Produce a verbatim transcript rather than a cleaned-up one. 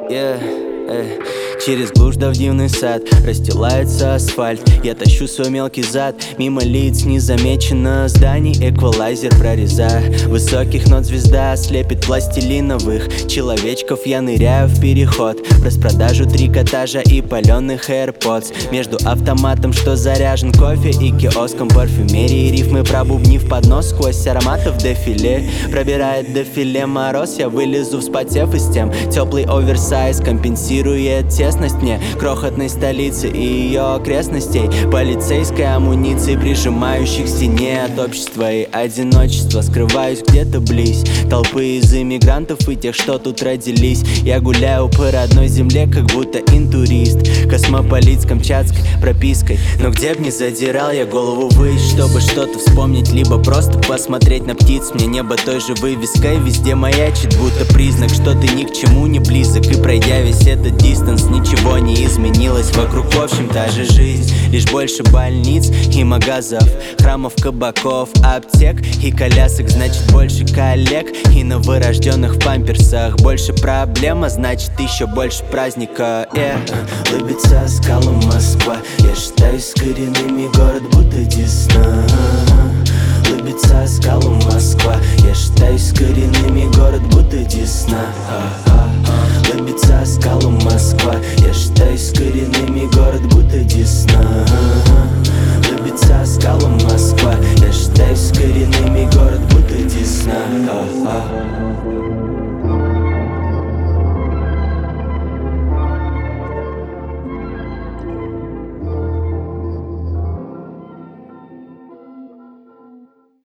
Yeah, эй. Через глушь да в дивный сад расстилается асфальт. Я тащу свой мелкий зад мимо лиц незамеченно зданий. Эквалайзер прорезая высоких нот звезда слепит пластилиновых человечков. Я ныряю в переход в распродажу трикотажа и паленых AirPods. Между автоматом, что заряжен кофе, и киоском парфюмерии. Рифмы пробубнив под нос сквозь ароматов дефиле. Пробирает дефиле мороз, я вылезу вспотев из тем. Теплый оверсайз компенсирует тесность мне крохотной столицы и ее окрестностей. Полицейской амуниции, прижимающих к стене от общества и одиночества. Скрываюсь где-то близ толпы из иммигрантов и тех, что тут родились. Я гуляю по родной земле, как будто интурист. Космополит с камчатской пропиской. Но где б ни задирал я голову ввысь, чтобы что-то вспомнить, либо просто посмотреть на птиц. Мне небо той же вывеской везде маячит, будто признак, что ты ни к чему не близок. И пройдя весь этот дистанс, ничего не изменилось вокруг, в общем, та же жизнь. Лишь больше больниц и магазов, храмов, кабаков, аптек и колясок. Значит, больше коллег и новорожденных в памперсах. Больше проблема, значит, еще больше праздника. yeah. Улыбится скалам Москва, я считаюсь с коренными, город будто Десна. Улыбится скалам Москва, я считаюсь с коренными, город будто Десна. Улыбится скалам Москва, я считаюсь с коренными, город будто Десна. Улыбится скалам Москва, я считаюсь с коренными, город будто Десна.